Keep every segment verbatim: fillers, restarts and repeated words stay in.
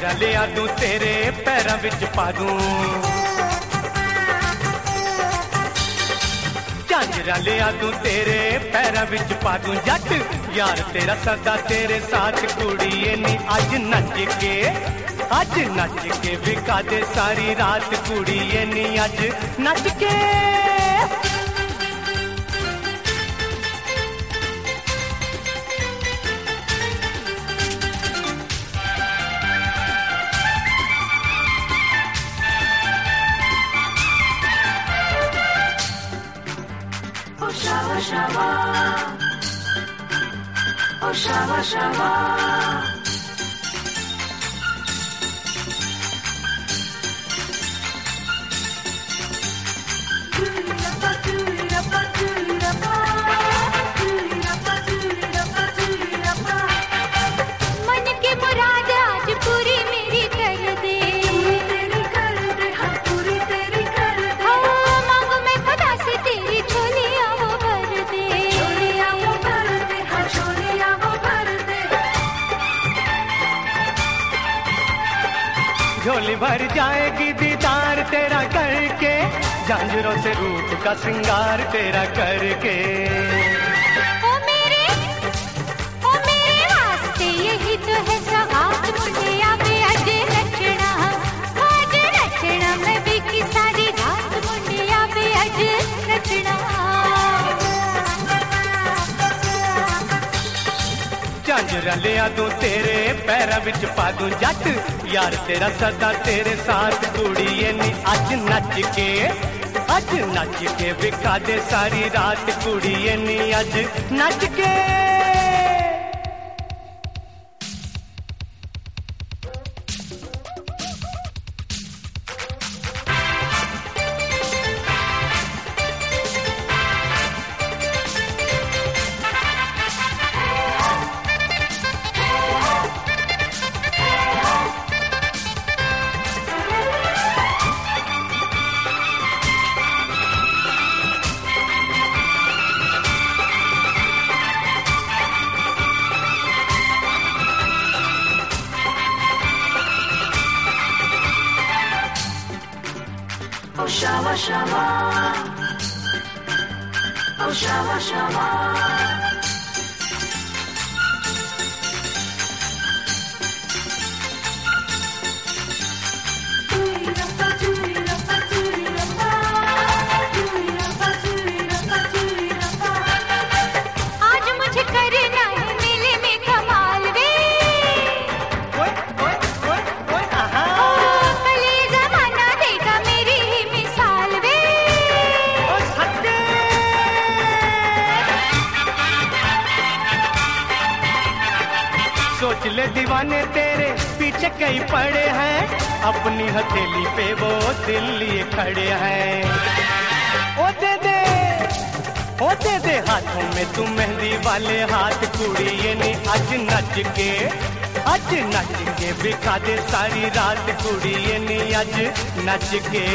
झांजरा लिया दूं तेरे पैरां विच पा दूं, झांजरा लिया दूं तेरे पैरां विच पा दूं। जट यार तेरा सदा तेरे साथ कुड़िए नी अज नच के, अज नच के विखा दे सारी रात कुड़िए नी अज नच के। Oh shawa shawa, oh shawa shawa, doorapa doorapa doorapa, doorapa doorapa doorapa, मन की मुराद आज पूरी मेरी कर दे, तेरी कर दे, हाँ पूरी तेरी कर दे। हाँ मांग में खुदा से तेरी झोलियाँ वो भर दे, झोलियाँ वो भर दे, हाँ झोलियाँ वो भर दे। झोली भर जाएगी दीदार तेरा करके, झांझरों से रूप का श्रृंगार तेरा करके। ओ मेरे, ओ मेरे वास्ते यही तो है सौगात मुंडिया में अज नचना, अज नचना मैं भी की सारी रात मुंडिया में अज नचना। झांजरा लिया दूं तेरे पैरां विच पा दूं। जट यार तेरा सदा तेरे साथ कुड़िए नी अज नच के, अज नच के विखा दे सारी रात कुड़िए नी अज नच के। Oh shawa shawa, oh shawa shawa, doorapa doorapa doorapa, doorapa doorapa doorapa। आज मुझे करना है मेले में कमाल वे, ओए ओए ओए ओए आहा। कल ये ज़माना देगा मेरी ही मिसाल वे। ओ सत्ते। सोच ले दीवाने तेरे पीछे कई पड़े हैं, अपनी हथेली पे वो दिल लिए खड़े हैं। ओ दे दे, ओ दे दे हाथों में तू मेहंदी वाले हाथ कुड़िए नी अज नच के, अज नच के विखा दे सारी रात कुड़िए नी अज नच के।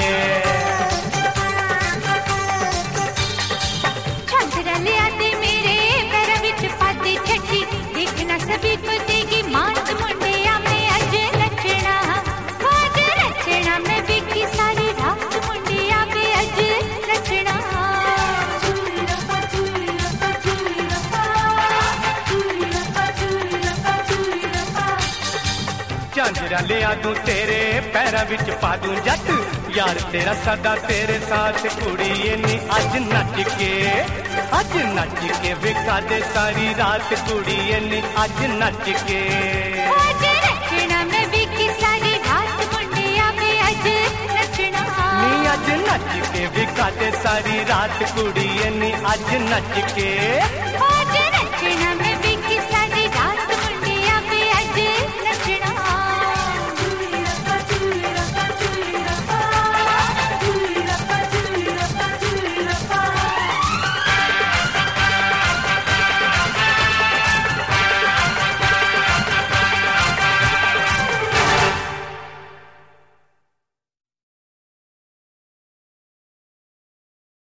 झांझरा लिया दे मेरे पैरां विच पा दे छठी, देखना सभी को देगी मात मुंडिया में अज नचना, अज नचना मैं भी की सारी रात मुंडिया में अज नचना। doorapa doorapa doorapa, doorapa doorapa doorapa। झांजरा लिया दूं तेरे पैरां विच पा दूं। जट यार तेरा सदा तेरे साथ कुड़िए नी अज नच के, अज नच के विखा दे सारी रात कुड़िए नी अज नच के। अज नचना मैं भी की सारी रात मुंडिया में अज नचना। नी अज नच के विखा दे सारी रात कुड़िए नी अज नच के। अज नचना